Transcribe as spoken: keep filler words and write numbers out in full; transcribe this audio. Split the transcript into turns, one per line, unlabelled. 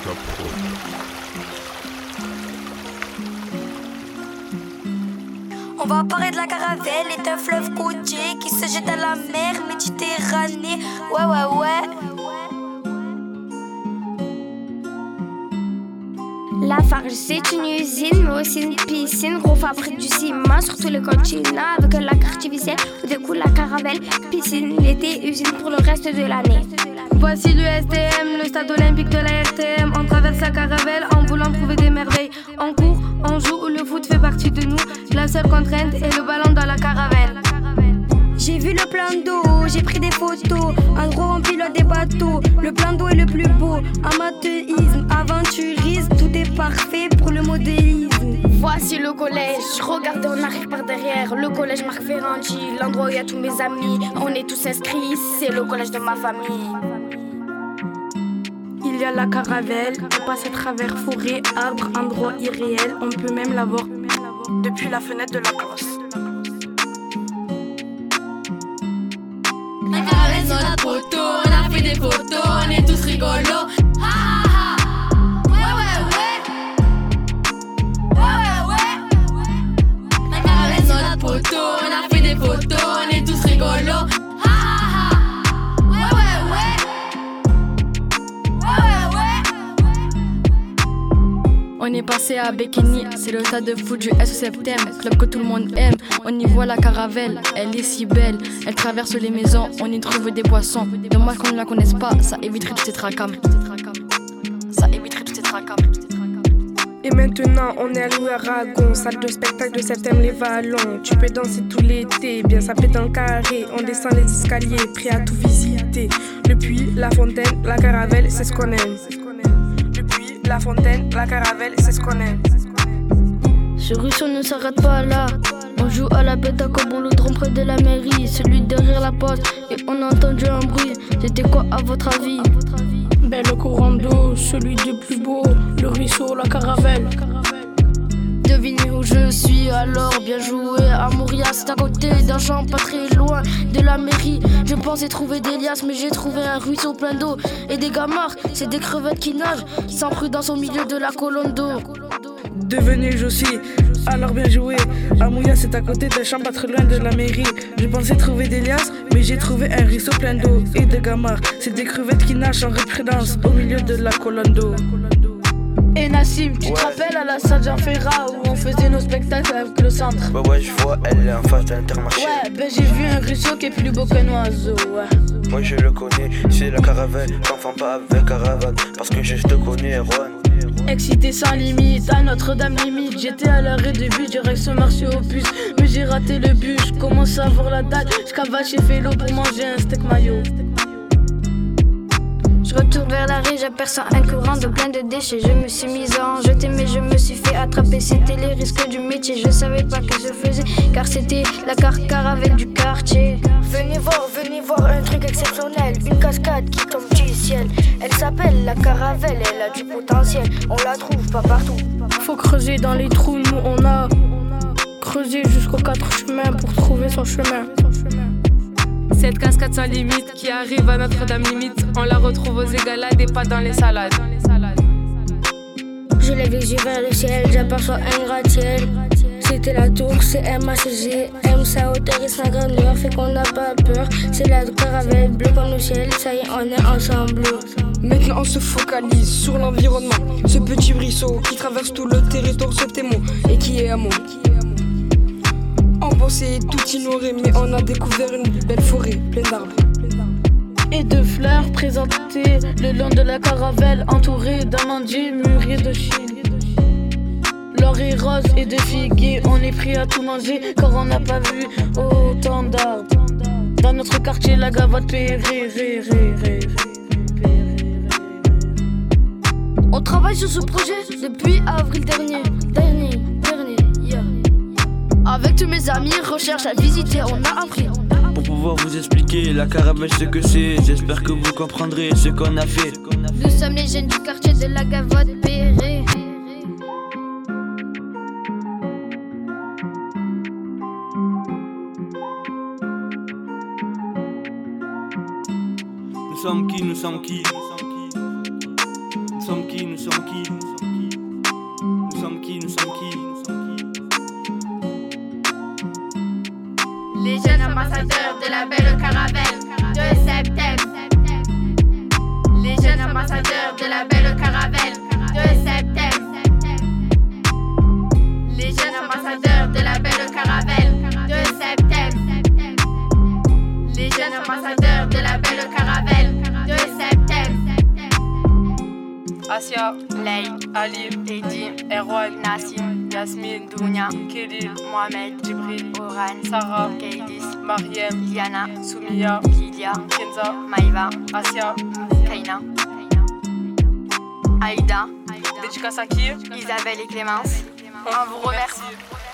On va parler de la Caravelle et d'un fleuve côtier qui se jette à la mer Méditerranée. Ouais, ouais, ouais.
La Farge c'est une usine, mais aussi une piscine. Gros fabrique du ciment sur tous les continents. Avec la carte artificielle, où découle la Caravelle. Piscine l'été, usine pour le reste de l'année.
Voici le S T M, le stade olympique de la R T M. On traverse la Caravelle en voulant trouver des merveilles. On court, on joue, le foot fait partie de nous. La seule contrainte est le ballon dans la Caravelle.
J'ai vu le plan d'eau, j'ai pris des photos. En gros on pilote des bateaux. Le plan d'eau est le plus beau. Amateurisme, aventurisme, tout est parfait pour le modélisme.
Voici le collège, regardez on arrive par derrière. Le collège Marc Ferrandi, l'endroit où il y a tous mes amis. On est tous inscrits, c'est le collège de ma famille.
Il y a la Caravelle, on passe à travers forêt, arbres, endroits irréels. On peut même la voir depuis la fenêtre de la classe.
La Caravelle sur notre poteau, on a fait des photos, on est tous rigolos. Ha ha ha. Ouais ouais ouais. Ouais ouais ouais. La Caravelle sur notre poteau, on a fait des photos, on est tous rigolos. Ha ha ha. Ouais ouais ouais. Ouais ouais ouais.
On est passé à Bikini, c'est le stade de foot du S O Septembre, club que tout le monde aime. On y voit la Caravelle, elle est si belle. Elle traverse les maisons, on y trouve des poissons. Dommage qu'on ne la connaisse pas, ça éviterait tous ces tracas. Ça éviterait tous ces tracas. Et maintenant on est à l'Ouaragon, salle de spectacle de Septembre les Vallons. Tu peux danser tout l'été, bien saper dans le carré. On descend les escaliers, prêt à tout visiter. Le puits, la fontaine, la Caravelle, c'est ce qu'on aime. La fontaine, la Caravelle, c'est ce qu'on aime.
Ce ruisseau ne s'arrête pas là. On joue à la pétanque au boulodrome près de la mairie. Celui derrière la poste et on a entendu un bruit. C'était quoi à votre avis?
Ben le courant d'eau, celui du plus beau. Le ruisseau, la Caravelle.
Devinez où je suis alors, bien joué. À Moria, c'est à côté d'un champ pas très loin de la mairie. Je pensais trouver des liasses, mais j'ai trouvé un ruisseau plein d'eau. Et des gamards, c'est des crevettes qui nagent, qui sans prudence au milieu de la colonne d'eau.
Devenu je suis, alors bien joué. À Moria, c'est à côté d'un champ pas très loin de la mairie. Je pensais trouver des liasses, mais j'ai trouvé un ruisseau plein d'eau. Et des gamards, c'est des crevettes qui nagent sans prudence au milieu de la colonne d'eau.
Et Nassim, tu
ouais.
te rappelles à la salle Jean Ferrat où on faisait nos spectacles avec le centre?
Ouais ouais je vois, elle est en face de l'Intermarché.
Ouais, ben j'ai vu un ruisseau qui est plus beau qu'un oiseau, ouais.
Moi je le connais, c'est la Caravelle. J'enfants pas avec caravane, parce que je te connais Erwan.
Excité sans limite, à Notre-Dame limite. J'étais à l'arrêt de bus, direction Marché aux puces. Mais j'ai raté le bus, je commence à voir la dalle. Je cavale chez Félo pour manger un steak mayo.
Je retourne vers la rue, j'aperçois un courant de plein de déchets. Je me suis mise à en jeter, mais je me suis fait attraper. C'était les risques du métier, je savais pas que je faisais, car c'était la Caravelle du quartier.
Venez voir, venez voir un truc exceptionnel. Une cascade qui tombe du ciel. Elle s'appelle la Caravelle, elle a du potentiel. On la trouve pas partout.
Faut creuser dans les trous, nous on a creusé jusqu'aux quatre chemins pour trouver son chemin.
Cette cascade sans limite qui arrive à Notre-Dame limite, on la retrouve aux égalades et pas dans les salades.
Je lève les yeux vers le ciel, j'aperçois un gratte-ciel. C'était la tour, c'est M A C G M, sa hauteur et sa grandeur fait qu'on n'a pas peur. C'est la Caravelle, bleu comme le ciel, ça y est on est ensemble.
Maintenant on se focalise sur l'environnement. Ce petit ruisseau qui traverse tout le territoire septémo et qui est à Meaux. On pensait tout ignorer, mais on a découvert une belle forêt pleine d'arbres
et de fleurs présentées le long de la Caravelle, entourée d'amandiers mûris de Chine. L'or est rose et de figuier, on est prêt à tout manger car on n'a pas vu autant d'arbres. Dans notre quartier, la gavotte péré, ré, ré, ré, ré. On travaille sur ce projet depuis avril dernier, dernier, dernier, yeah. Avec tous mes amis, recherche à visiter, on a appris.
Pour pouvoir vous expliquer la Caravelle ce que c'est, j'espère que vous comprendrez ce qu'on a fait.
Nous sommes les jeunes du quartier de la Gavotte Péré.
Nous sommes qui, nous sommes qui? Nous sommes qui, nous sommes qui, nous sommes qui, nous sommes qui, nous sommes qui, nous sommes qui.
Les jeunes ambassadeurs de la belle caravelle de septembre. Les jeunes ambassadeurs de la belle caravelle de septembre. Les jeunes ambassadeurs de la belle caravelle de septembre. Les jeunes ambassadeurs de la belle caravelle de septembre.
Asia,
Lay,
Ali,
Eddie,
Erwan,
Nassim,
Yasmine,
Dounia,
Kelly,
Mohamed,
Jibril,
Oran,
Sarah,
Keidis,
Mariem,
Liana,
Soumia,
Lilia,
Kenza,
Maïva,
Asia,
Kaina, Aïda,
Dédicace à qui?
Isabelle et Clémence. On vous remercie.